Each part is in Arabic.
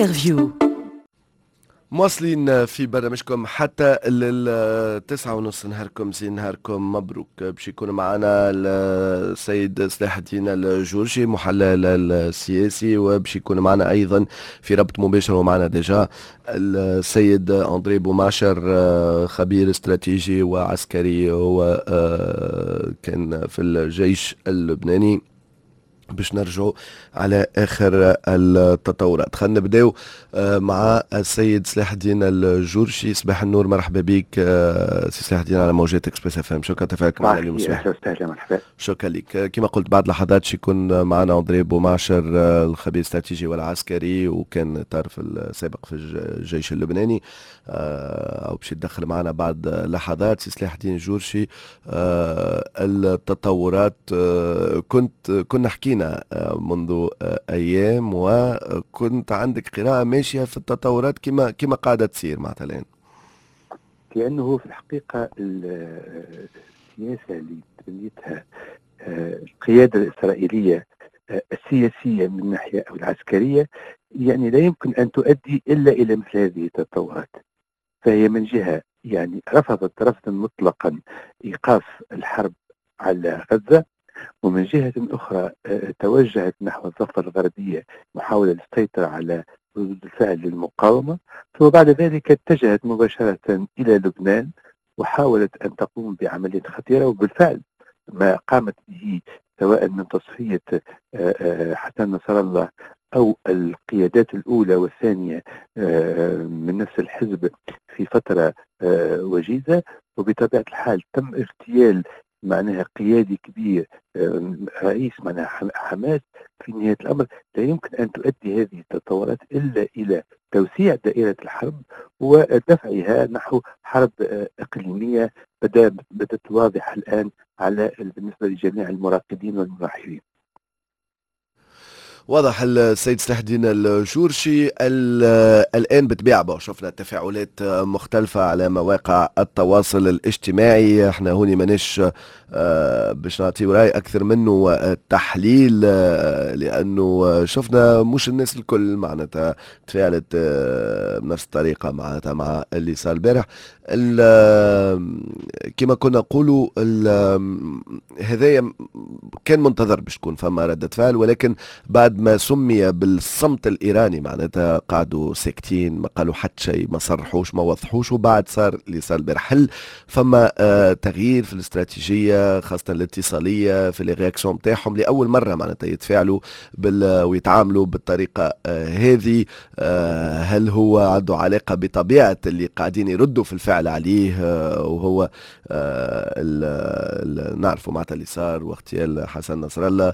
انترفيو. مواصلين في برنامجكم حتى التسعة ونص. نهاركم زين، نهاركم مبروك. باش يكون معنا السيد صلاح الدين الجورجي محلل السياسي، وباش يكون معنا أيضا في ربط مباشر ومعنا ديجا السيد أندري بوماشر، خبير استراتيجي وعسكري، هو كان في الجيش اللبناني. باش نرجعوا على اخر التطورات. خلينا نبداو مع السيد صلاح الدين الجورشي. صباح النور، مرحبا بك سي صلاح الدين على موجات اكسبريس اف ام. شكرا تفاعلك معنا اليوم الصباح. اهلا وسهلا، مرحبا. شكرا لك. كما قلت بعد لحظات يكون معنا اندري بوماشر، الخبير الاستراتيجي والعسكري، وكان تعرف السابق في الجيش اللبناني، او باش يتدخل معنا بعد لحظات. سي صلاح الدين الجورشي، التطورات، كنا حكينا منذ ايام، وكنت عندك قراءة ماشية في التطورات كما قاعدة تصير معناتها الان. لانه في الحقيقه السياسه اللي تبنيتها القياده الاسرائيليه السياسيه من ناحيه او العسكريه، يعني لا يمكن ان تؤدي الا الى مثل هذه التطورات. فهي من جهه يعني رفضت رفضا مطلقا ايقاف الحرب على غزه، ومن جهة أخرى توجهت نحو الضفة الغربية محاولة السيطرة على ردود الفعل للمقاومة، ثم بعد ذلك اتجهت مباشرة إلى لبنان وحاولت أن تقوم بعملية خطيرة. وبالفعل ما قامت به سواء من تصفية حسن نصر الله أو القيادات الأولى والثانية من نفس الحزب في فترة وجيزة، وبطبيعة الحال تم اغتيال معناها قيادي كبير، رئيس معناها حماس. في نهاية الأمر لا يمكن أن تؤدي هذه التطورات إلا إلى توسيع دائرة الحرب ودفعها نحو حرب إقليمية بدأت واضحة الآن على بالنسبة لجميع المراقبين والملاحظين. واضح. السيد صلاح الدين الجورشي الآن بتبيع شفنا تفاعلات مختلفة على مواقع التواصل الاجتماعي. احنا هوني ماناش باش نعطيو رأي أكثر منه تحليل، لأنه شفنا مش الناس الكل معناتها تفاعلت بنفس الطريقة معناتها مع اللي صار البارح. كما كنا نقولوا هذايا كان منتظر باش تكون فما ردة فعل، ولكن بعد ما سمي بالصمت الإيراني معناتها قعدوا ساكتين، ما قالوا حتى شيء، ما صرحوش ما وضحوش، وبعد صار اللي صار البارح. هل فما تغيير في الاستراتيجية خاصة الاتصالية في الرياكسيون نتاعهم لأول مرة معناتها يتفاعلوا ويتعاملوا بالطريقة هذه؟ هل هو عنده علاقة بطبيعة اللي قاعدين يردوا في الفعل عليه، وهو نعرفوا معناتها اللي صار واغتيال حسن نصر الله؟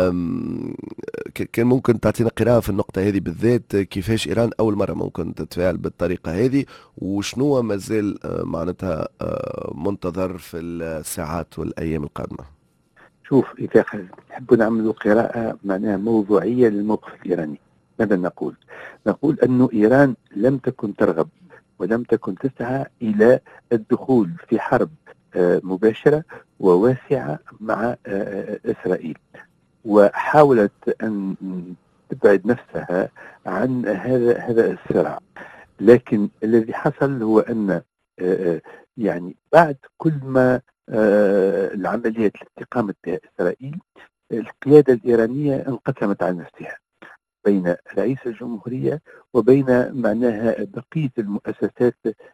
كان ممكن تعطينا قراءة في النقطة هذه بالذات، كيفاش إيران أول مرة ممكن تتفاعل بالطريقة هذه، وشنو مازال معناتها منتظر في الساعات والأيام القادمة؟ شوف، إذا نحب نعمل قراءة معناها موضوعية للموقف الإيراني، ماذا نقول؟ نقول أن إيران لم تكن ترغب ولم تكن تسعى إلى الدخول في حرب مباشرة وواسعة مع إسرائيل، وحاولت أن تبعد نفسها عن هذا الصراع. لكن الذي حصل هو أن يعني بعد كل ما العمليات التي قامت بها إسرائيل، القيادة الإيرانية انقسمت عن نفسها بين رئيس الجمهورية وبين معناها بقية المؤسسات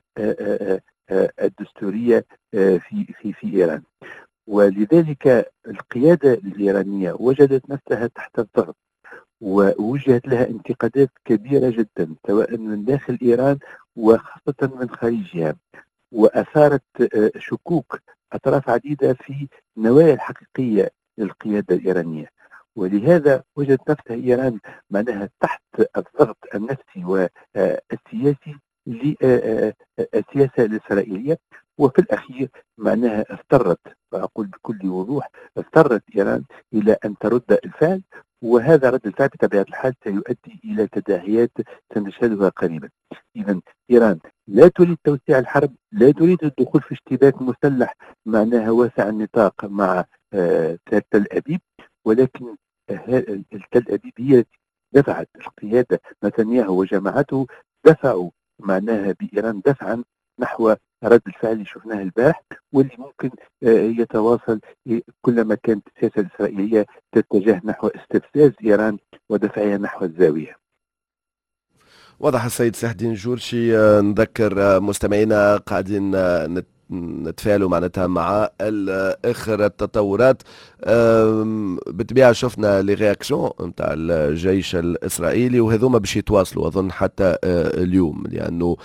الدستورية في إيران. ولذلك القيادة الإيرانية وجدت نفسها تحت الضغط، ووجهت لها انتقادات كبيرة جدا سواء من داخل إيران وخاصة من خارجها، وأثارت شكوك أطراف عديدة في النوايا الحقيقية للقيادة الإيرانية. ولهذا وجدت نفسها إيران معناها تحت الضغط النفسي والسياسي للسياسة الإسرائيلية. وفي الأخير معناها اضطرت، وأقول بكل وضوح، اضطرت إيران إلى أن ترد الفعل، وهذا رد الفعل بطبيعة الحال سيؤدي إلى تداعيات سنشهدها قريبا. إذا إيران لا تريد توسيع الحرب، لا تريد الدخول في اشتباك مسلح معناها واسع النطاق مع تل أبيب، ولكن تل أبيب هي دفعت القيادة نتنياهو وجماعته، دفعوا معناها بإيران دفعا نحو رد الفعل اللي شفناه البارح، واللي ممكن يتواصل كلما كانت السياسة الإسرائيلية تتجه نحو استفزاز إيران ودفعها نحو الزاوية. واضح السيد سلاح الدين جورشي. نذكر مستمعينا قاعدين نتفاعلوا معناتها مع اخر التطورات. بالطبيعه شفنا لي رياكسيون نتاع الجيش الاسرائيلي، وهذوما باش يتواصلوا اظن حتى اليوم، لانه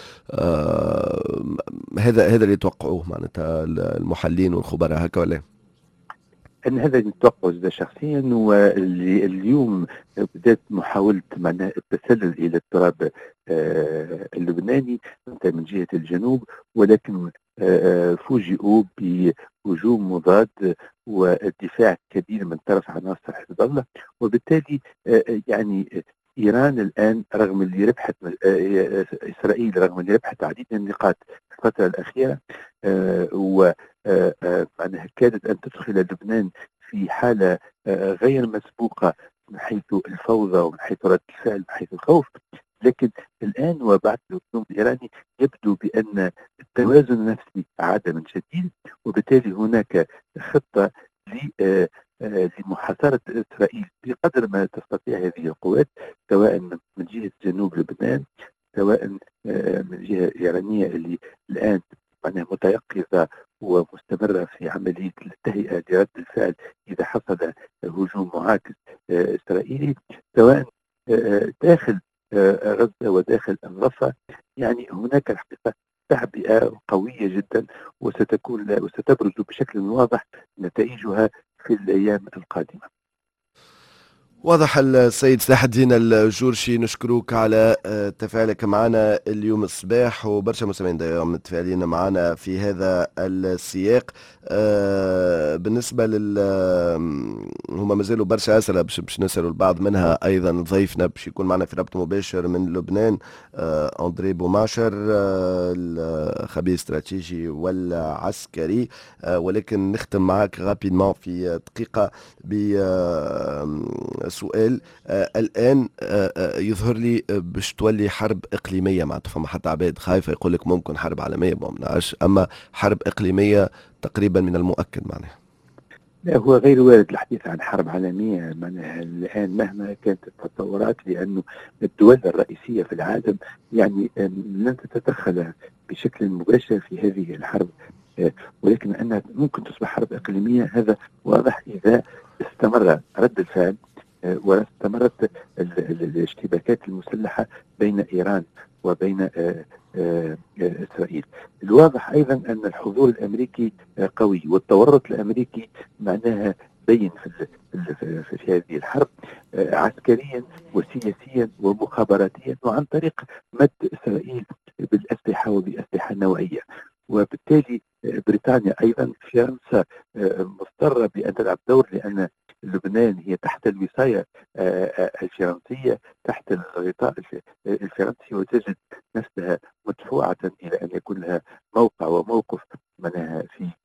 هذا اللي توقعوه معناتها المحللين والخبراء، هكا ولا؟ أن هذا نتوقع زاد شخصيا، واليوم بدأت محاولة معناها التسلل إلى التراب اللبناني من جهة الجنوب، ولكن فوجئوا بهجوم مضاد والدفاع كبير من طرف عناصر حزب الله، وبالتالي يعني إيران الآن رغم اللي ربحت إسرائيل رغم اللي ربحت عديد من النقاط في الفترة الأخيرة، و معناها كادت أن تدخل لبنان في حالة غير مسبوقة من حيث الفوضى ومن حيث رد الفعل من حيث الخوف. لكن الآن وبعد الهجوم الإيراني يبدو بأن التوازن النفسي عاد من جديد، وبالتالي هناك خطة لمحاصرة إسرائيل بقدر ما تستطيع هذه القوات، سواء من جهة جنوب لبنان، سواء من جهة إيرانية اللي الآن معناها متيقظة ومستمرة في عملية التهيئة لرد الفعل إذا حصل هجوم معاكس إسرائيلي، سواء داخل غزة وداخل الضفة. يعني هناك الحقيقة تعبئة قوية جدا، وستبرز بشكل واضح نتائجها في الأيام القادمة. واضح السيد سلاح الدين الجورشي، نشكروك على تفاعلك معنا اليوم الصباح، وبرشا مستمعين دائما متفاعلين معنا في هذا السياق. بالنسبة هما مازالوا برشا أسئلة باش نسألوا البعض منها. أيضا ضيفنا باش يكون معنا في ربط مباشر من لبنان أندري بوماشر، الخبير الاستراتيجي والعسكري. ولكن نختم معك غابيدمون في دقيقة سؤال. الآن يظهر لي باش تولي حرب إقليمية، معناتها فما حتى عباد خايفة يقول لك ممكن حرب عالمية، ما منعرفش، أما حرب إقليمية تقريبا من المؤكد معناها. لا، هو غير وارد الحديث عن حرب عالمية معناها الآن مهما كانت التطورات، لأنه الدول الرئيسية في العالم يعني لن تتدخل بشكل مباشر في هذه الحرب، ولكن أنها ممكن تصبح حرب إقليمية هذا واضح إذا استمر رد الفعل واستمرت الاشتباكات المسلحة بين إيران وبين إسرائيل. الواضح أيضا أن الحضور الأمريكي قوي، والتورط الأمريكي معناها بين في هذه الحرب عسكريا وسياسيا ومخابراتيا، وعن طريق مد إسرائيل بالأسلحة وبأسلحة نوعية. وبالتالي بريطانيا أيضا فرنسا مضطرة بأن تلعب دور، لأن لبنان هي تحت الوصاية الفرنسية، تحت الغطاء الفرنسي، وتجد نفسها مدفوعة إلى أن يكون لها موقع وموقف معناها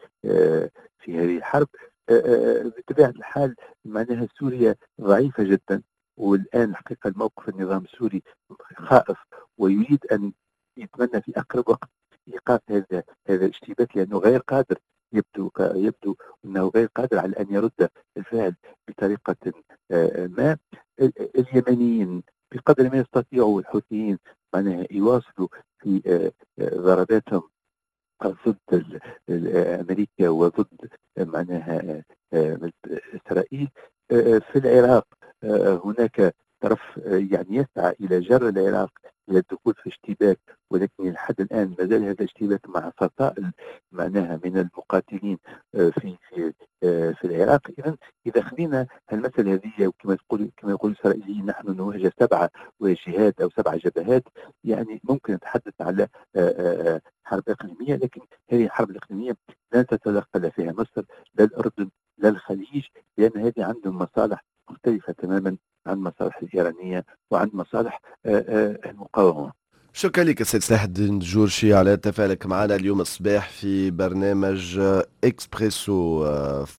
في هذه الحرب. بطبيعة الحال معناها سوريا ضعيفة جدا، والآن الحقيقة الموقف النظام السوري خائف ويريد أن يتمنى في أقرب وقت إيقاف هذا الاشتباك، لأنه غير قادر، يبدو أنه غير قادر على أن يرد الفعل بطريقة ما. اليمنيين بقدر ما يستطيعوا الحوثيين معناها يواصلوا في ضرباتهم ضد أمريكا وضد معناها إسرائيل. في العراق هناك طرف يعني يسعى إلى جر العراق إلى الدخول في اشتباك، ولكن لحد الآن ما زال هذا الاشتباك مع فصائل معناها من المقاتلين في العراق. إذا خلينا المسألة هذه، وكما يقول الإسرائيليين نحن نواجه 7 واجهات أو 7 جبهات، يعني ممكن نتحدث على حرب إقليمية، لكن هذه الحرب الإقليمية لا تتدخل فيها مصر لا الأردن لا الخليج، لأن هذه عندهم مصالح مختلفة تماما عن مصالح الإيرانية وعن مصالح المقاومة. شكرا لك السيد سلاح الدين الجورشي على تفاعلك معنا اليوم الصباح في برنامج إكسبريسو.